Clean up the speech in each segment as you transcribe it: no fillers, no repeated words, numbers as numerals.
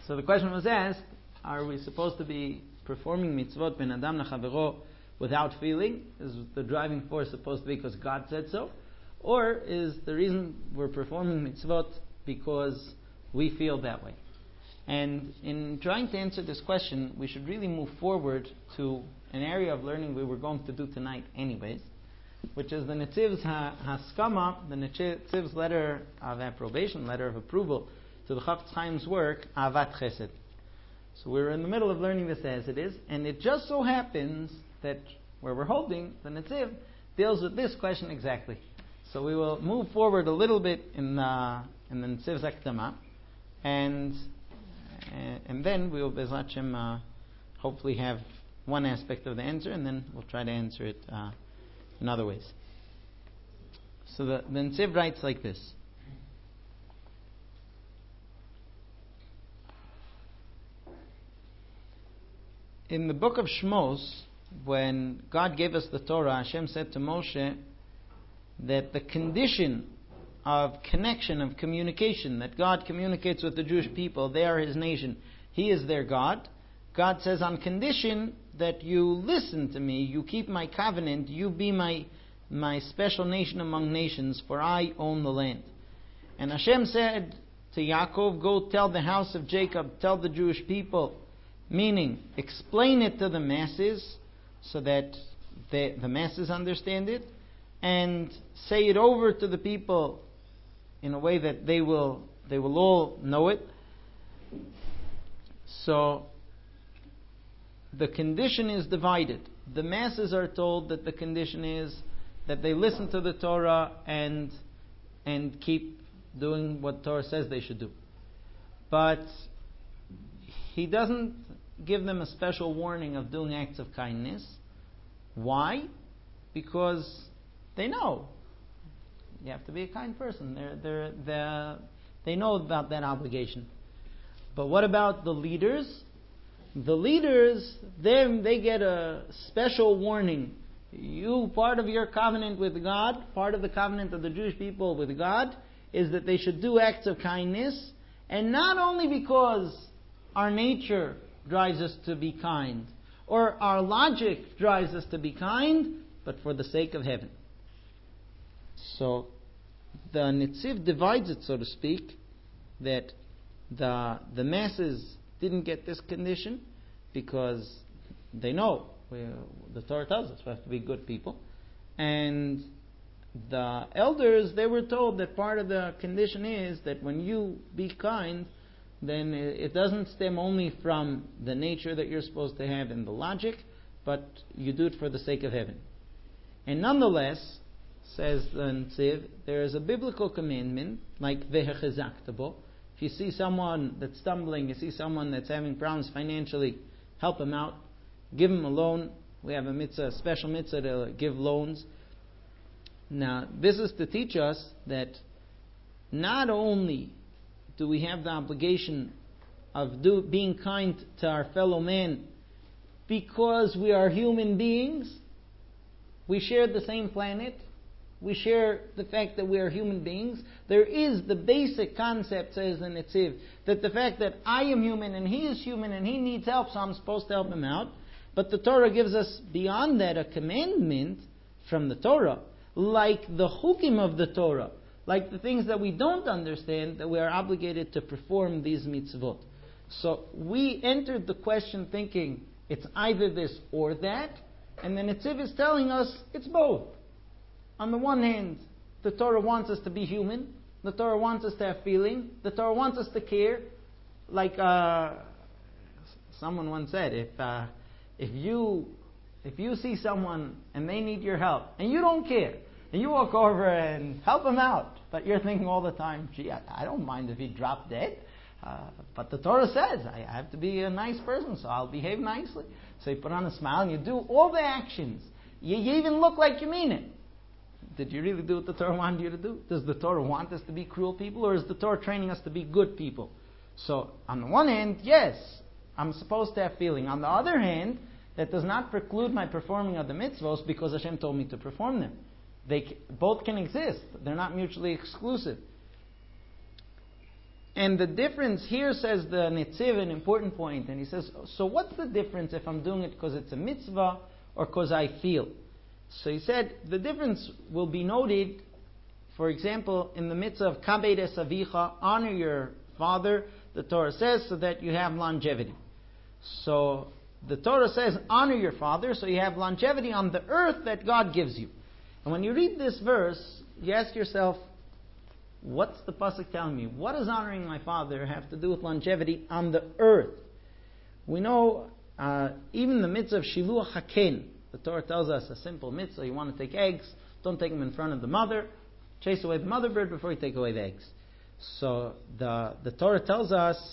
So the question was asked, are we supposed to be performing mitzvot ben adam lechavero without feeling? Is the driving force supposed to be because God said so? Or is the reason we're performing mitzvot because we feel that way? And in trying to answer this question, we should really move forward to an area of learning we were going to do tonight anyways, which is the Netziv's Haskama, the Netziv's letter of approbation, letter of approval to the Chafetz Chaim's work, Ahavat Chesed. So we're in the middle of learning this as it is, and it just so happens that where we're holding, the Netziv deals with this question exactly. So we will move forward a little bit in the Netziv's Akdama, and then we will, Bezrat Hashem, hopefully have one aspect of the answer, and then we'll try to answer it in other ways. So the Netziv writes like this. In the book of Shmos, when God gave us the Torah, Hashem said to Moshe that the condition of connection, of communication, that God communicates with the Jewish people, they are His nation, He is their God. God says, on condition that you listen to me, you keep my covenant, you be my special nation among nations, for I own the land. And Hashem said to Yaakov, go tell the house of Jacob, tell the Jewish people, meaning explain it to the masses so that the masses understand it, and say it over to the people in a way that they will all know it. So the condition is divided. The masses are told that the condition is that they listen to the Torah and keep doing what Torah says they should do. But He doesn't give them a special warning of doing acts of kindness. Why? Because they know. You have to be a kind person. They know about that obligation. But what about the leaders? The leaders, they get a special warning. You, part of your covenant with God, part of the covenant of the Jewish people with God, is that they should do acts of kindness. And not only because our nature drives us to be kind, or our logic drives us to be kind, but for the sake of heaven. So the Netziv divides it, so to speak, that the masses didn't get this condition because they know the Torah tells us we have to be good people, and the elders, they were told that part of the condition is that when you be kind, then it doesn't stem only from the nature that you're supposed to have in the logic, but you do it for the sake of heaven. And nonetheless, says the Netziv, there is a biblical commandment like vehechezakta. If you see someone that's stumbling, you see someone that's having problems financially, help him out, give him a loan. We have a mitzvah, a special mitzvah to give loans. Now, this is to teach us that not only do we have the obligation of being kind to our fellow man because we are human beings, we share the same planet, we share the fact that we are human beings. There is the basic concept, says the Netziv, that the fact that I am human and he is human and he needs help, so I'm supposed to help him out. But the Torah gives us beyond that a commandment from the Torah, like the chukim of the Torah, like the things that we don't understand, that we are obligated to perform these mitzvot. So we entered the question thinking it's either this or that, and the Netziv is telling us it's both. On the one hand, the Torah wants us to be human, the Torah wants us to have feeling, the Torah wants us to care. Like someone once said, if you see someone and they need your help, and you don't care, and you walk over and help them out, but you're thinking all the time, gee, I don't mind if he dropped dead. But the Torah says, I have to be a nice person, so I'll behave nicely. So you put on a smile and you do all the actions. You even look like you mean it. Did you really do what the Torah wanted you to do? Does the Torah want us to be cruel people, or is the Torah training us to be good people? So, on the one hand, yes, I'm supposed to have feeling. On the other hand, that does not preclude my performing of the mitzvos because Hashem told me to perform them. They both can exist. They're not mutually exclusive. And the difference here, says the Netziv, an important point, and he says, so what's the difference if I'm doing it because it's a mitzvah or because I feel? So he said, the difference will be noted, for example, in the mitzvah of Kabed es Avicha, honor your father, the Torah says, so that you have longevity. So the Torah says, honor your father, so you have longevity on the earth that God gives you. And when you read this verse, you ask yourself, what's the pasuk telling me? What does honoring my father have to do with longevity on the earth? We know even the mitzvah of Shiluach HaKen, the Torah tells us a simple mitzvah. You want to take eggs, don't take them in front of the mother. Chase away the mother bird before you take away the eggs. So the Torah tells us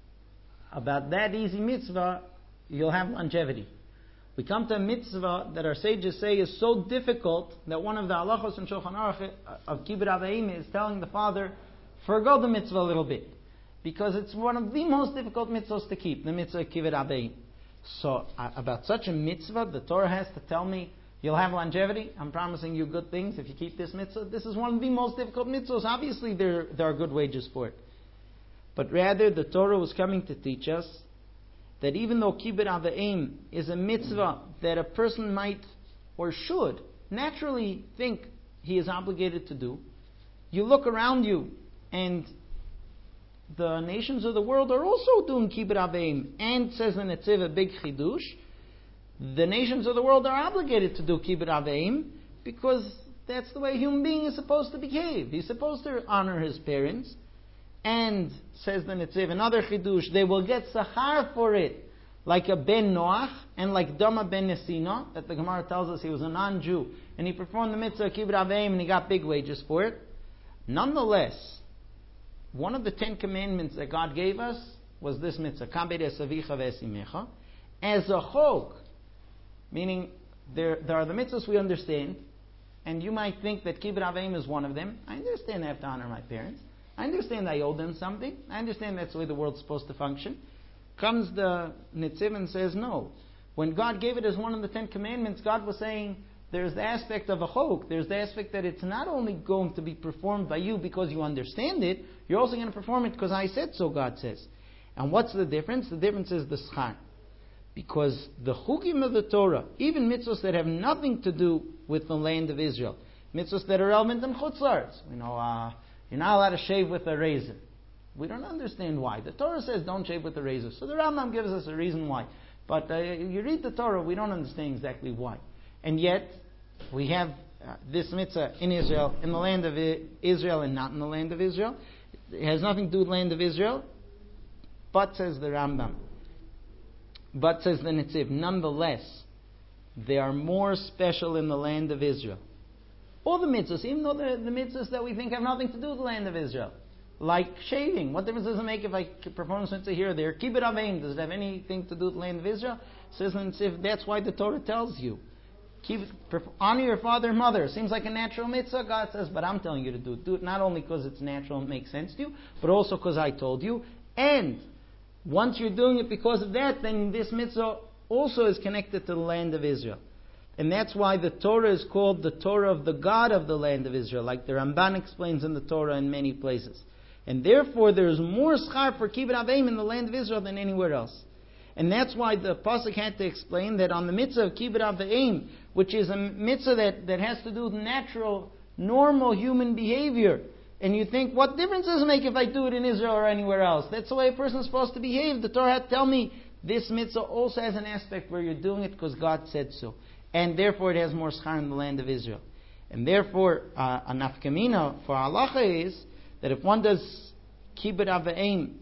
about that easy mitzvah, you'll have longevity. We come to a mitzvah that our sages say is so difficult that one of the halachos in Shulchan Aruch of Kibbud Av V'Im is telling the father, forgo the mitzvah a little bit. Because it's one of the most difficult mitzvahs to keep, the mitzvah of Kibbud Av V'Im. So about such a mitzvah, the Torah has to tell me, you'll have longevity, I'm promising you good things if you keep this mitzvah. This is one of the most difficult mitzvahs. Obviously there are good wages for it. But rather the Torah was coming to teach us that even though Kibbud Av V'Im is a mitzvah that a person might or should naturally think he is obligated to do, you look around you and the nations of the world are also doing Kibbud Av V'Im. And says the Netziv, a big chidush, the nations of the world are obligated to do Kibbud Av V'Im because that's the way a human being is supposed to behave. He's supposed to honor his parents. And, says the Netziv, another chidush, they will get sachar for it, like a ben Noach, and like Dama ben Nesina, that the Gemara tells us he was a non-Jew, and he performed the mitzvah of Kibbud Av V'Im, and he got big wages for it. Nonetheless, one of the 10 commandments that God gave us was this mitzvah, Kabed es Avicha ve'es Imecha, as a chok, meaning there are the mitzvahs we understand, and you might think that Kibbud Av V'Im is one of them. I understand I have to honor my parents. I understand I owe them something. I understand that's the way the world's supposed to function. Comes the Netziv and says, no. When God gave it as one of the 10 commandments, God was saying, there's the aspect of a chok. There's the aspect that it's not only going to be performed by you because you understand it, you're also going to perform it because I said so, God says. And what's the difference? The difference is the schar. Because the chukim of the Torah, even mitzvahs that have nothing to do with the land of Israel, mitzvahs that are relevant in Chutz La'aretz, you're not allowed to shave with a razor. We don't understand why. The Torah says don't shave with a razor. So the Rambam gives us a reason why. But you read the Torah, we don't understand exactly why. And yet, we have this mitzvah in Israel, in the land of Israel and not in the land of Israel. It has nothing to do with the land of Israel. But, says the Rambam, but, says the Netziv, nonetheless, they are more special in the land of Israel. All the mitzvahs, even though the mitzvahs that we think have nothing to do with the land of Israel. Like shaving. What difference does it make if I perform a mitzvah here or there? Kibbud Av V'Im, does it have anything to do with the land of Israel? Says that's why the Torah tells you. Honor your father and mother. Seems like a natural mitzvah. God says, but I'm telling you to do it. Do it not only because it's natural and makes sense to you, but also because I told you. And once you're doing it because of that, then this mitzvah also is connected to the land of Israel. And that's why the Torah is called the Torah of the God of the land of Israel, like the Ramban explains in the Torah in many places. And therefore there is more schar for Kibbud Av V'Im in the land of Israel than anywhere else. And that's why the Pasuk had to explain that on the mitzvah of Kibbud Av V'Im, which is a mitzvah that has to do with natural, normal human behavior. And you think, what difference does it make if I do it in Israel or anywhere else? That's the way a person is supposed to behave. The Torah had to tell me this mitzvah also has an aspect where you're doing it because God said so. And therefore it has more schar in the land of Israel. And therefore, a nafkamina for halacha is that if one does Kibbud Av V'Im,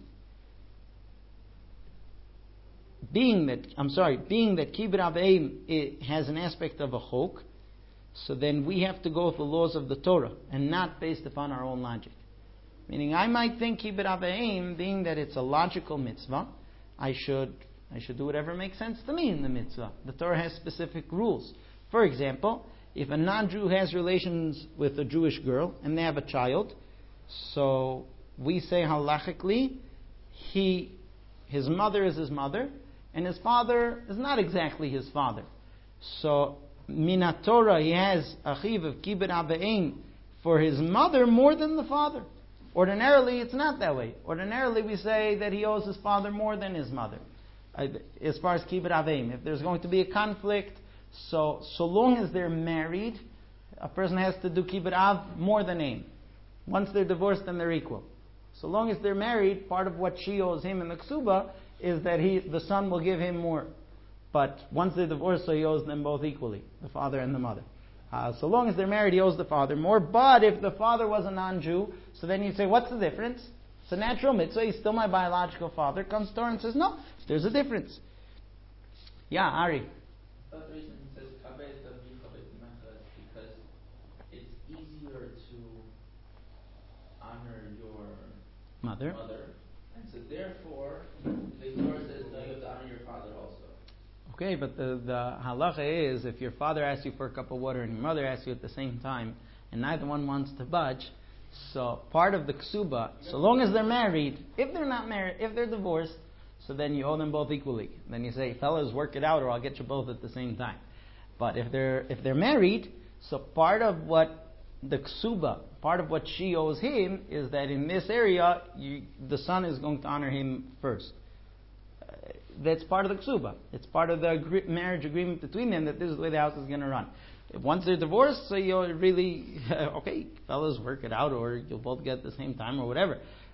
being that Kibbud Av V'Im has an aspect of a chok, so then we have to go with the laws of the Torah and not based upon our own logic. Meaning, I might think Kibbud Av V'Im, being that it's a logical mitzvah, I should do whatever makes sense to me in the mitzvah. The Torah has specific rules. For example, if a non-Jew has relations with a Jewish girl and they have a child, so we say halachically, his mother is his mother, and his father is not exactly his father. So, Minat Torah, he has a chiv of Kibbud Av V'Im for his mother more than the father. Ordinarily, it's not that way. Ordinarily, we say that he owes his father more than his mother. As far as kibbud avim, if there's going to be a conflict, so long as they're married, a person has to do kibbud av more than aim. Once they're divorced, then they're equal. So long as they're married, part of what she owes him in the ksuba is that the son will give him more. But once they're divorced, so he owes them both equally, the father and the mother. So long as they're married, he owes the father more. But if the father was a non-Jew, so then you'd say, what's the difference? It's a natural mitzvah. He's still my biological father. Comes Torah and says, no, there's a difference. Yeah, Ari. That's the reason it says because it's easier to honor your Mother. And so therefore, the Torah says, no, you have to honor your father also. Okay, but the halacha is, if your father asks you for a cup of water and your mother asks you at the same time, and neither one wants to budge, so part of the ksuba, so long as they're married, if they're not married, if they're divorced, so then you owe them both equally. Then you say, fellas, work it out or I'll get you both at the same time. But if they're married, so part of what the ksuba, part of what she owes him is that in this area, the son is going to honor him first. That's part of the ksuba. It's part of the marriage agreement between them that this is the way the house is going to run. Once they're divorced, so you're really, okay, fellas, work it out, or you'll both get at the same time, or whatever.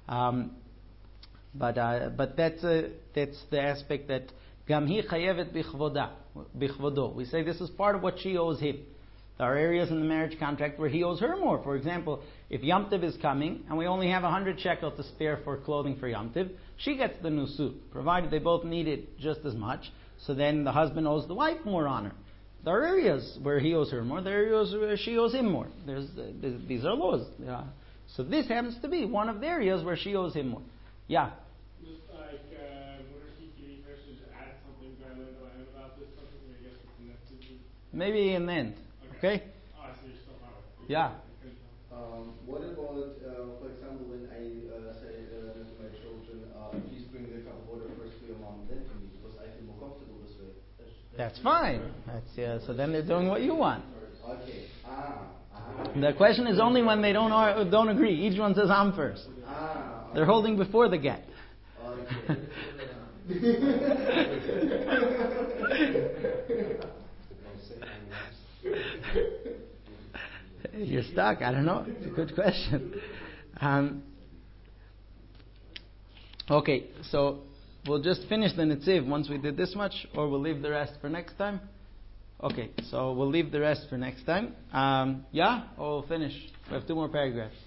But that's the aspect that gam hi chayevet bichvodo. We say this is part of what she owes him. There are areas in the marriage contract where he owes her more. For example, if Yom Tov is coming and we only have 100 shekel to spare for clothing for Yom Tov, she gets the new suit, provided they both need it just as much. So then the husband owes the wife more honor. There are areas where he owes her more. There are areas where she owes him more. These are laws. So this happens to be one of the areas where she owes him more. Yeah. Just like Mordechai versus add something that I learned about this, something I guess it's connected to. Maybe in the end. Okay? Oh, so you still have it. Yeah. What about, for example, when I say to my children, please bring the cup of water first to your mom, then to me, because I feel more comfortable this way. That's fine. So then they're doing what you want. Okay. The question is only when they don't agree. Each one says, I'm first. They're holding before the get. Okay. You're stuck. I don't know. It's a good question. Okay, so we'll just finish the Netziv once we did this much, or we'll leave the rest for next time. Okay, so we'll leave the rest for next time. Or we'll finish. We have 2 more paragraphs.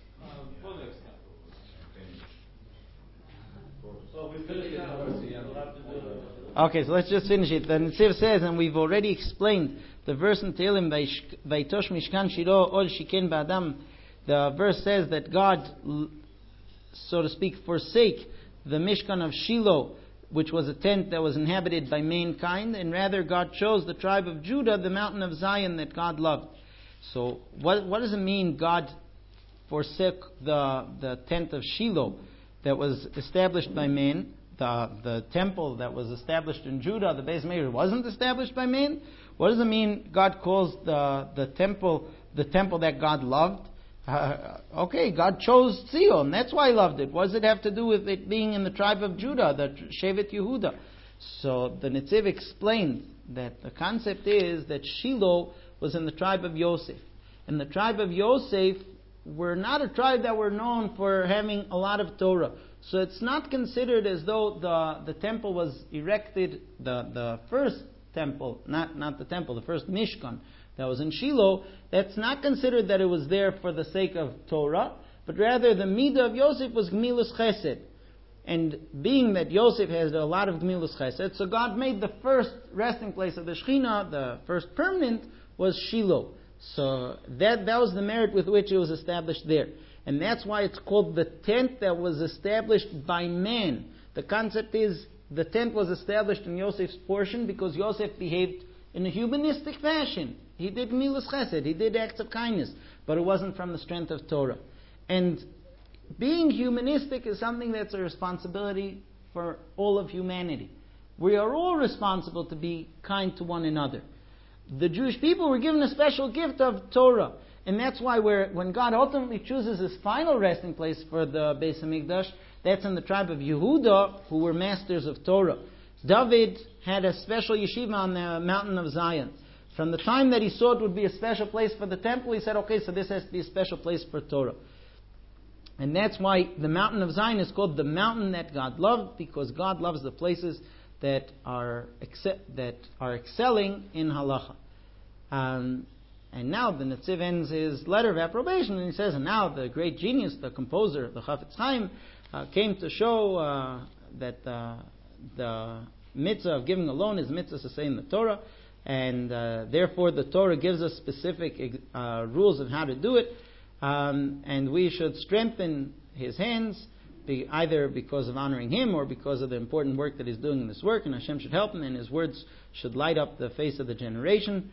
So we finished it. Okay, so let's just finish it. The Netziv says, and we've already explained the verse in Tehillim, Vaitosh Mishkan Shilo Ol Shiken Ba'adam. The verse says that God, so to speak, forsake the Mishkan of Shiloh, which was a tent that was inhabited by mankind, and rather God chose the tribe of Judah, the mountain of Zion that God loved. So what does it mean God forsook the tent of Shiloh that was established by man? The temple that was established in Judah, the Beis Meir, wasn't established by man? What does it mean God calls the temple that God loved? Okay, God chose Zion. That's why He loved it. What does it have to do with it being in the tribe of Judah, the Shevet Yehuda? So the Netziv explained that the concept is that Shiloh was in the tribe of Yosef. And the tribe of Yosef were not a tribe that were known for having a lot of Torah. So it's not considered as though the temple was erected, the first temple, not the temple, the first Mishkan that was in Shiloh, that's not considered that it was there for the sake of Torah, but rather the Midah of Yosef was Gmilus Chesed. And being that Yosef has a lot of Gmilus Chesed, so God made the first resting place of the Shekhinah, the first permanent, was Shiloh. So that was the merit with which it was established there. And that's why it's called the tent that was established by man. The concept is the tent was established in Yosef's portion because Yosef behaved in a humanistic fashion. He did Gmilas Chesed, he did acts of kindness, but it wasn't from the strength of Torah. And being humanistic is something that's a responsibility for all of humanity. We are all responsible to be kind to one another. The Jewish people were given a special gift of Torah. And that's why when God ultimately chooses his final resting place for the Beis HaMikdash, that's in the tribe of Yehuda, who were masters of Torah. David had a special yeshiva on the mountain of Zion. From the time that he saw it would be a special place for the temple, he said, okay, so this has to be a special place for Torah. And that's why the mountain of Zion is called the mountain that God loved, because God loves the places that are excelling in halacha. And now the Netziv ends his letter of approbation, and he says, and now the great genius, the composer, the Chafetz Chaim, came to show that the mitzvah of giving alone is mitzvah to say in the Torah, and therefore the Torah gives us specific rules of how to do it, and we should strengthen his hands, either because of honoring him or because of the important work that he's doing in this work, and Hashem should help him, and his words should light up the face of the generation.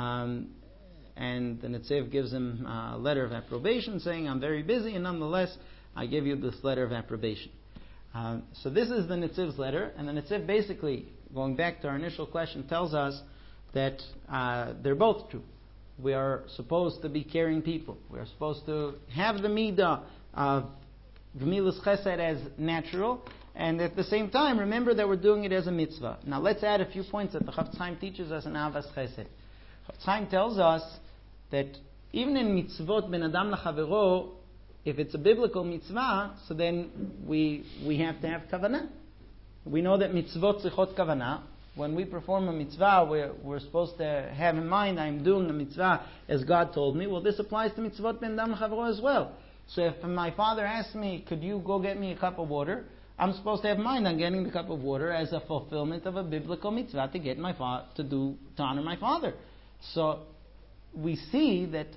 And the Netziv gives him a letter of approbation, saying, I'm very busy, and nonetheless, I give you this letter of approbation. So this is the Netziv's letter, and the Netziv basically, going back to our initial question, tells us that they're both true. We are supposed to be caring people. We are supposed to have the midah of Gemilas Chesed as natural, and at the same time, remember that we're doing it as a mitzvah. Now let's add a few points that the Chafetz Chaim teaches us in Avas Chesed. Chafetz Chaim tells us that even in mitzvot ben adam lachavero, if it's a biblical mitzvah, so then we have to have kavanah. We know that mitzvot tzrichot kavanah. When we perform a mitzvah, we're supposed to have in mind, I'm doing the mitzvah as God told me. Well, this applies to mitzvot ben adam lachavero as well. So if my father asks me, could you go get me a cup of water? I'm supposed to have in mind on getting the cup of water as a fulfillment of a biblical mitzvah to get to honor my father. So we see that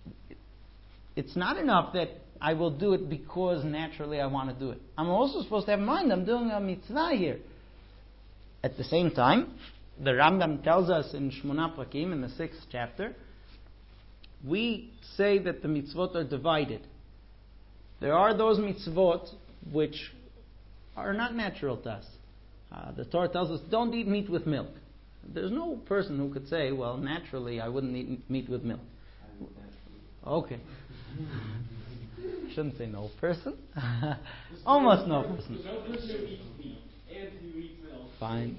it's not enough that I will do it because naturally I want to do it. I'm also supposed to have in mind I'm doing a mitzvah here. At the same time, the Rambam tells us in Shmona Prakim, in the 6th chapter, we say that the mitzvot are divided. There are those mitzvot which are not natural to us. The Torah tells us, don't eat meat with milk. There's no person who could say, well, naturally I wouldn't eat meat with milk. Okay. Shouldn't say no person. Almost no person. No person who eats meat and who eats milk. Fine.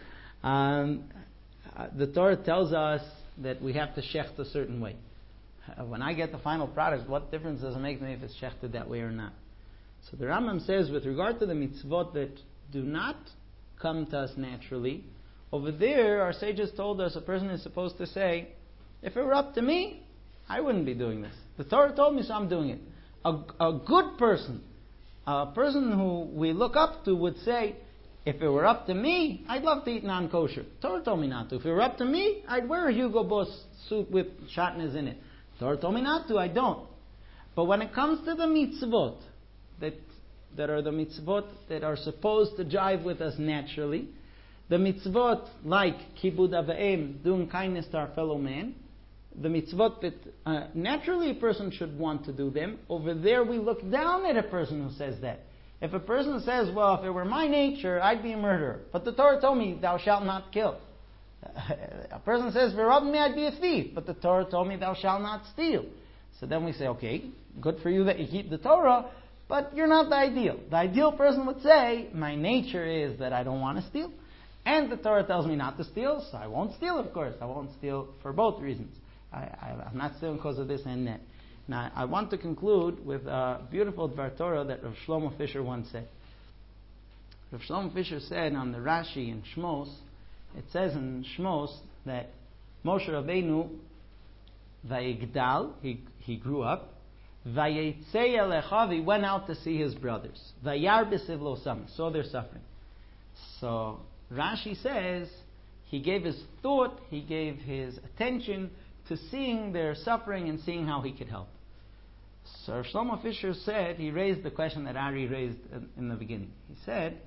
The Torah tells us that we have to shecht a certain way. When I get the final product, what difference does it make to me if it's shechted that way or not? So the Rambam says, with regard to the mitzvot that do not come to us naturally, over there our sages told us a person is supposed to say, if it were up to me, I wouldn't be doing this. The Torah told me, so I'm doing it. A good person, a person who we look up to, would say, if it were up to me, I'd love to eat non-kosher. Torah told me not to. If it were up to me, I'd wear a Hugo Boss suit with shatnez in it. Torah told me not to, I don't. But when it comes to the mitzvot, that are the mitzvot that are supposed to jive with us naturally, the mitzvot like kibud avayim, doing kindness to our fellow man, the mitzvot that naturally a person should want to do them, over there we look down at a person who says that. If a person says, well, if it were my nature, I'd be a murderer, but the Torah told me, thou shalt not kill. A person says, if it were me, I'd be a thief, but the Torah told me, thou shalt not steal. So then we say, okay, good for you that you keep the Torah, but you're not the ideal. The ideal person would say, my nature is that I don't want to steal, and the Torah tells me not to steal, so I won't steal, of course. I won't steal for both reasons. I'm not stealing because of this and that. Now, I want to conclude with a beautiful Dvar Torah that Rav Shlomo Fisher once said. Rav Shlomo Fisher said on the Rashi in Shmos, it says in Shmos that Moshe Rabbeinu, Vayigdal, he grew up, Vayetzei Elechav, he went out to see his brothers. Vayar b'siv lo sam, saw their suffering. So Rashi says he gave his thought, he gave his attention to seeing their suffering and seeing how he could help. So Shlomo Fisher said, he raised the question that Ari raised in the beginning. He said,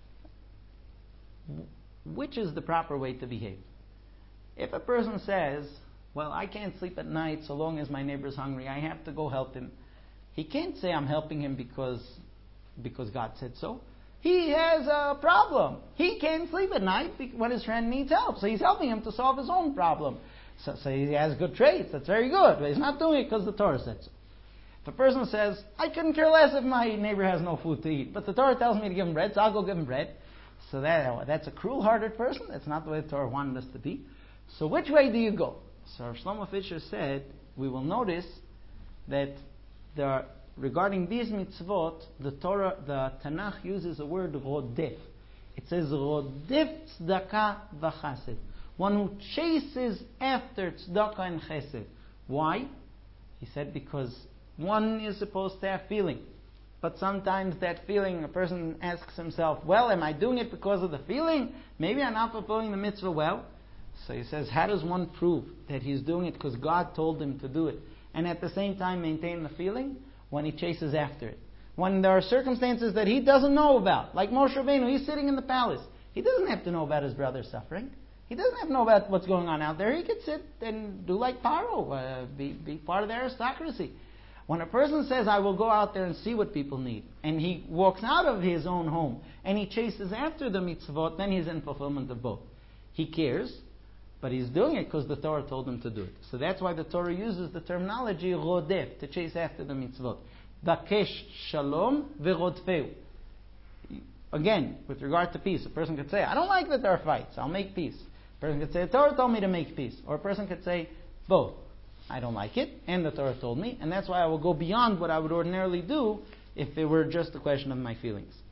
which is the proper way to behave? If a person says, well, I can't sleep at night so long as my neighbor's hungry, I have to go help him. He can't say I'm helping him because God said so. He has a problem. He can't sleep at night when his friend needs help, so he's helping him to solve his own problem. So he has good traits. That's very good. But he's not doing it because the Torah said so. If a person says, I couldn't care less if my neighbor has no food to eat, but the Torah tells me to give him bread, so I'll go give him bread. So that's a cruel-hearted person. That's not the way the Torah wanted us to be. So which way do you go? So Rav Shlomo Fisher said, we will notice that regarding these mitzvot, the Tanakh uses the word rodef. It says rodef tzedakah v'chesed. One who chases after tzedakah and chesed. Why? He said because one is supposed to have feeling. But sometimes that feeling, a person asks himself, well, am I doing it because of the feeling? Maybe I'm not fulfilling the mitzvah well. So he says, how does one prove that he's doing it because God told him to do it? And at the same time maintain the feeling? When he chases after it. When there are circumstances that he doesn't know about. Like Moshe Rabbeinu, he's sitting in the palace. He doesn't have to know about his brother's suffering. He doesn't have to know about what's going on out there. He could sit and do like Paro, be part of the aristocracy. When a person says, I will go out there and see what people need, and he walks out of his own home, and he chases after the mitzvot, then he's in fulfillment of both. He cares, but he's doing it because the Torah told him to do it. So that's why the Torah uses the terminology rodef, to chase after the mitzvot. Bakesh shalom v'rodfeu. Again, with regard to peace, a person could say, I don't like that there are fights, I'll make peace. A person could say, the Torah told me to make peace. Or a person could say, both. I don't like it, and the Torah told me, and that's why I will go beyond what I would ordinarily do if it were just a question of my feelings.